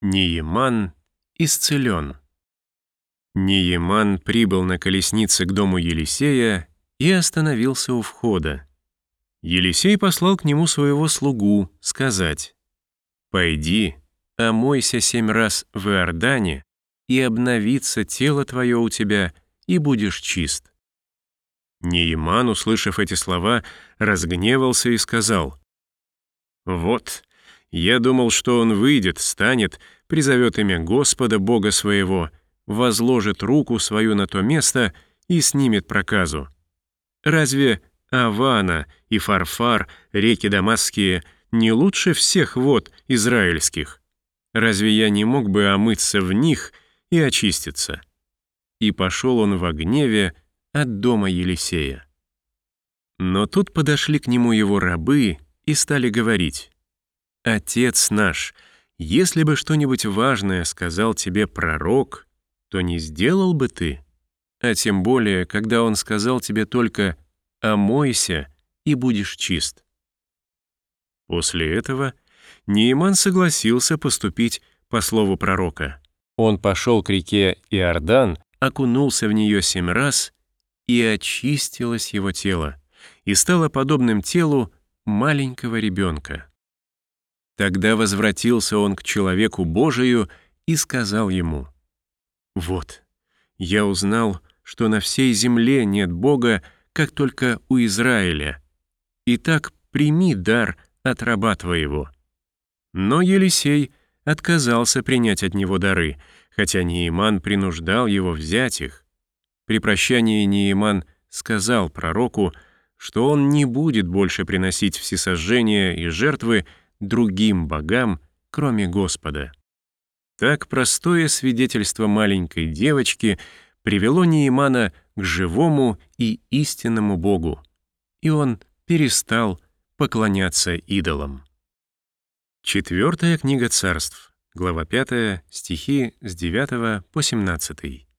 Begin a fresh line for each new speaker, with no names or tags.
Нееман исцелен. Нееман прибыл на колеснице к дому Елисея и остановился у входа. Елисей послал к нему своего слугу сказать: «Пойди, омойся 7 раз в Иордане, и обновится тело твое у тебя, и будешь чист». Нееман, услышав эти слова, разгневался и сказал: «Вот, я думал, что он выйдет, встанет, призовет имя Господа, Бога своего, возложит руку свою на то место и снимет проказу. Разве Авана и Фарфар, реки дамасские, не лучше всех вод израильских? Разве я не мог бы омыться в них и очиститься?» И пошел он во гневе от дома Елисея. Но тут подошли к нему его рабы и стали говорить: «Отец наш, если бы что-нибудь важное сказал тебе пророк, то не сделал бы ты, а тем более, когда он сказал тебе только: омойся и будешь чист». После этого Нееман согласился поступить по слову пророка. Он пошел к реке Иордан, окунулся в нее 7 раз, и очистилось его тело, и стало подобным телу маленького ребенка. Тогда возвратился он к человеку Божию и сказал ему: «Вот, я узнал, что на всей земле нет Бога, как только у Израиля. Итак, прими дар от раба твоего». Но Елисей отказался принять от него дары, хотя Нееман принуждал его взять их. При прощании Нееман сказал пророку, что он не будет больше приносить всесожжения и жертвы другим богам, кроме Господа. Так простое свидетельство маленькой девочки привело Неемана к живому и истинному Богу, и он перестал поклоняться идолам. 4 книга Царств, глава 5, стихи с 9 по 17.